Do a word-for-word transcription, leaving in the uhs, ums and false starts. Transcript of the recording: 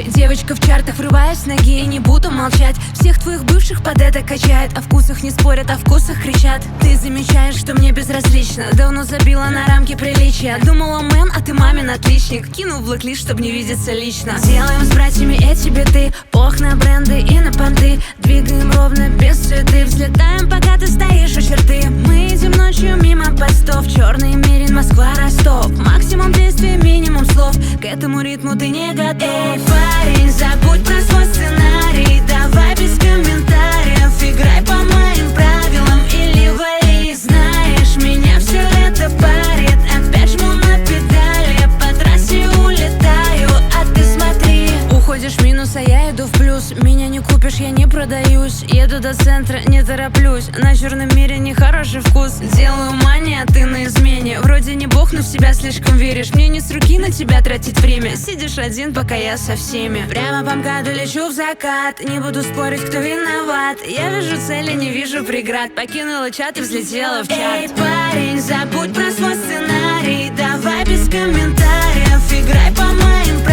Слушай, девочка в чартах, врываясь с ноги, и не буду молчать. Всех твоих бывших под это качает. О вкусах не спорят, о вкусах кричат. Ты замечаешь, что мне безразлично. Давно забила на рамки приличия. Думала, мэн, а ты мамин отличник. Кинул в блэк-лист, чтоб не видеться лично. Делаем с братьями эти биты. Пох на бренды и на понты. Двигаем ровно без суеты. Взлетаем, пока ты стоишь у черты. Мы идем ночью мимо постов. Черный Мерин, Москва, Ростов. Максимум действий, минимум слов. К этому ритму ты не готов. Эй, парень, забудь про свой сценарий. Давай без комментариев. Играй по моим правилам или вали. Знаешь, меня все это парит. Опять жму на педали. По трассе улетаю, а ты смотри. Уходишь в минус, а я иду в плюс. Меня не купишь, я не продаюсь. Еду до центра, не тороплюсь. На черном мире нехороший вкус. Делаю мани, а ты на измене. Вроде не бог, но в себя слишком веришь. Мне не с руки на тебя тратить время. Сидишь один, пока я со всеми. Прямо по МКАДу лечу в закат. Не буду спорить, кто виноват. Я вижу цели, не вижу преград. Покинула чат и взлетела в чат. Эй, парень, забудь про свой сценарий. Давай без комментариев. Играй по моим правилам.